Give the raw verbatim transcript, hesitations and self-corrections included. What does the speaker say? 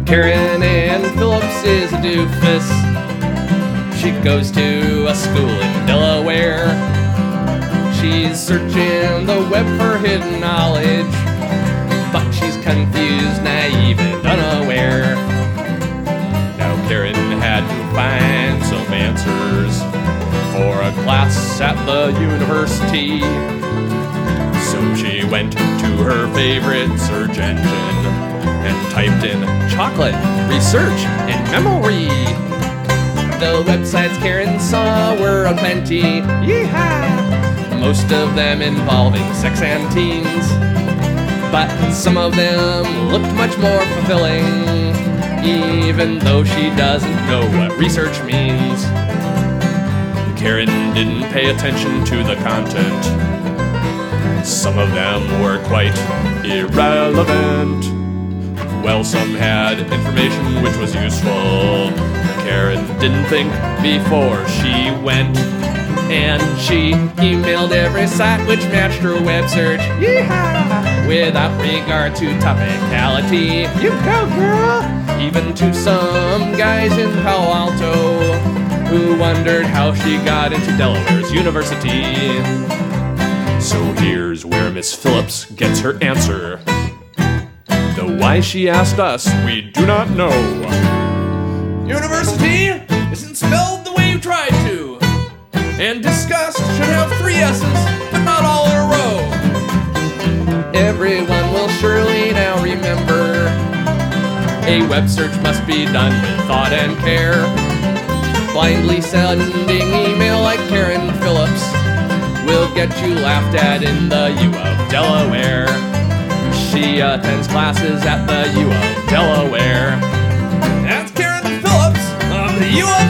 Karen Ann Phillips is a doofus. She goes to a school in Delaware. She's searching the web for hidden knowledge, but she's confused, naive, and unaware. Now Karen had to find some answers for a class at the university. So she went to her favorite search engine and typed in chocolate, research, and memory. The websites Karen saw were aplenty, yeehaw! Most of them involving sex and teens, but some of them looked much more fulfilling, even though she doesn't know what research means. Karen didn't pay attention to the content. Some of them were quite irrelevant. Well, some had information which was useful. Karen didn't think before she went, and she emailed every site which matched her web search, yeehaw, without regard to topicality. You go, girl! Even to some guys in Palo Alto who wondered how she got into Delaware's university. So here's where Miss Phillips gets her answer. The why she asked us, we do not know. University isn't spelled the way you tried to, and disgust should have three S's, but not all in a row. Everyone will surely now remember, a web search must be done with thought and care. Blindly sending email like Karen Phillips will get you laughed at in the U of Delaware. She attends classes at the U of Delaware. That's Karen Phillips of the U of